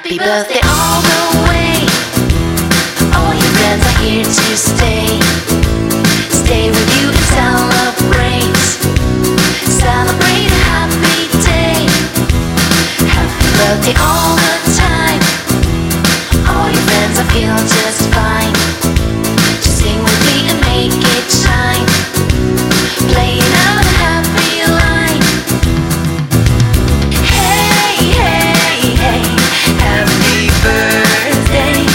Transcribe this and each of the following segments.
Happy birthday all the way. All your friends are here to stay. Stay with you and celebrate. Celebrate a happy day. Happy birthday all the time. All your friends are feeling just fine. Just sing with me and make it shine. Playing out a happy line. Hey, hey, hey, happy birthday.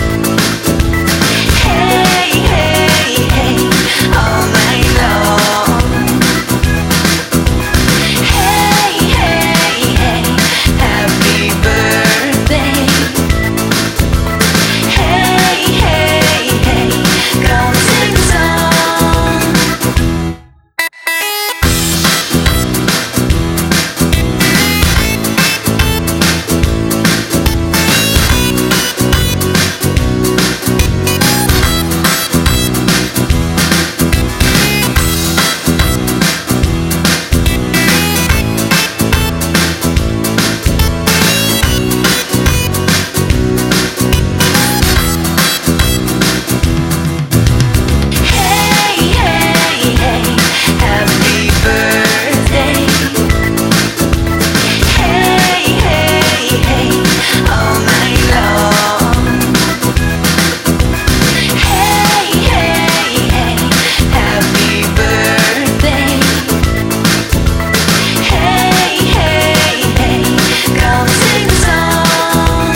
Hey, hey, hey, all night long. Hey, hey, hey, happy birthday. Hey, hey, hey, come sing a song. Hey, hey, hey, happy birthday. Hey, hey, hey, all night long. Hey, hey, hey, happy birthday. Hey, hey, hey, come sing a song.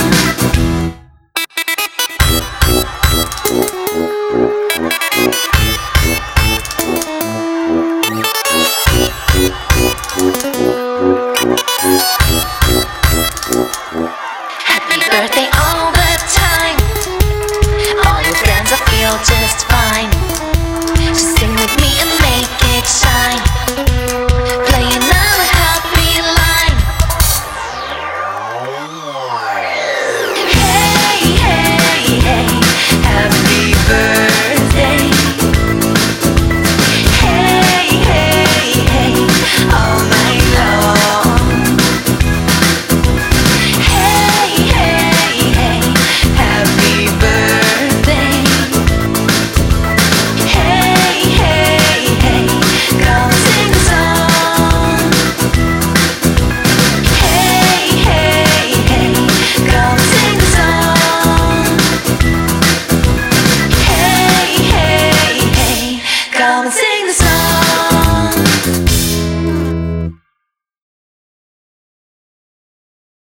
Happy birthday